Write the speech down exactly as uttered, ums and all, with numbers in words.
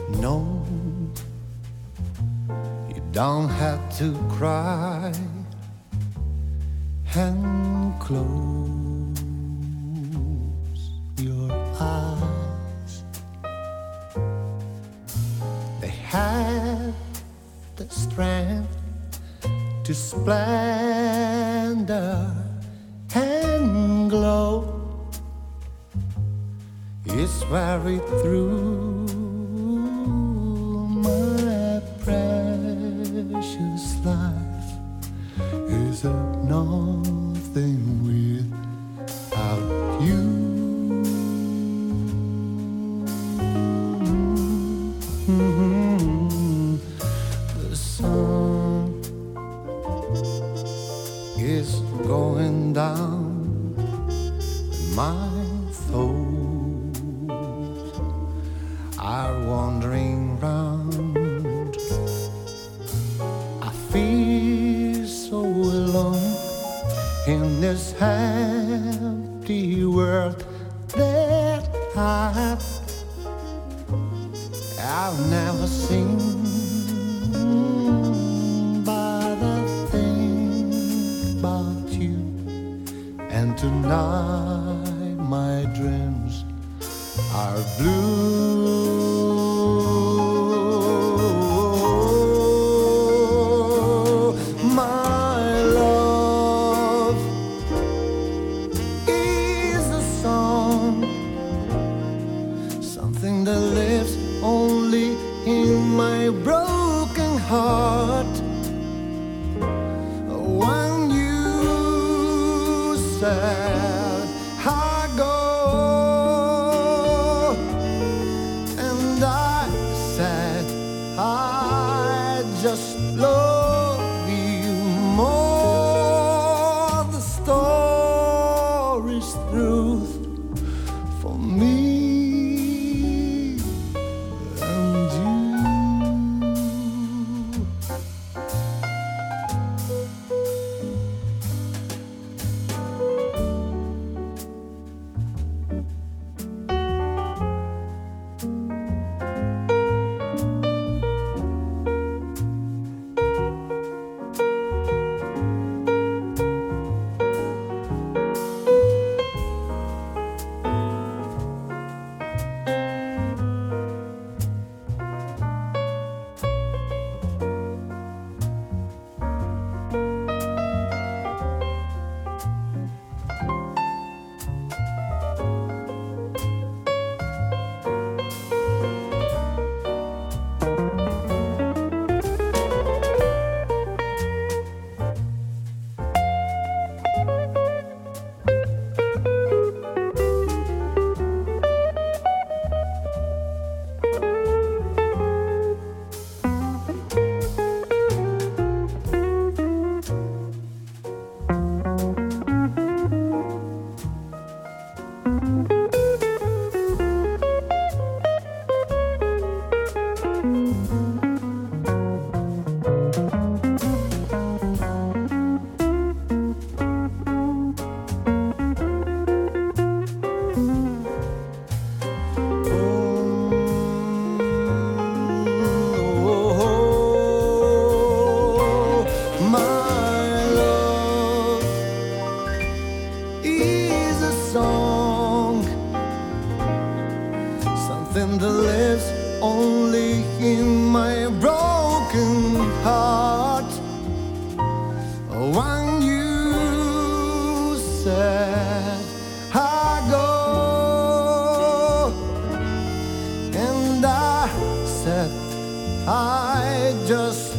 No, you don't have to cry and close your eyes. They have the strength to splendor and glow. It's very through my precious life is a nothing without you. Mm-hmm. The sun is going down and my thoughts are wandering round. I feel so alone in this empty world that I've, I've never seen. But I think about you, and tonight my dreams are blue. My love is a song, something that lives only in my broken heart. When you said I go, and I said I just love you more. The story's truth for me and you. Something that lives only in my broken heart. When you said I go, and I said I just